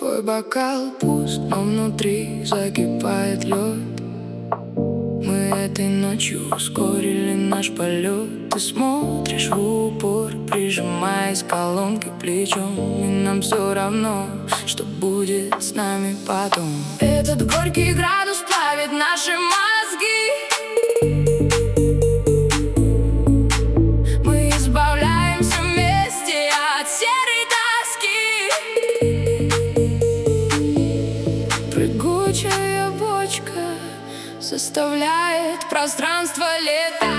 Твой бокал пуст, но внутри закипает лед. Мы этой ночью ускорили наш полет. Ты смотришь в упор, прижимаясь к колонке плечом. И нам все равно, что будет с нами потом. Этот горький градус плавит наши мозги. Мы избавляемся вместе от серой тоски. Прыгучая бочка заставляет пространство летать.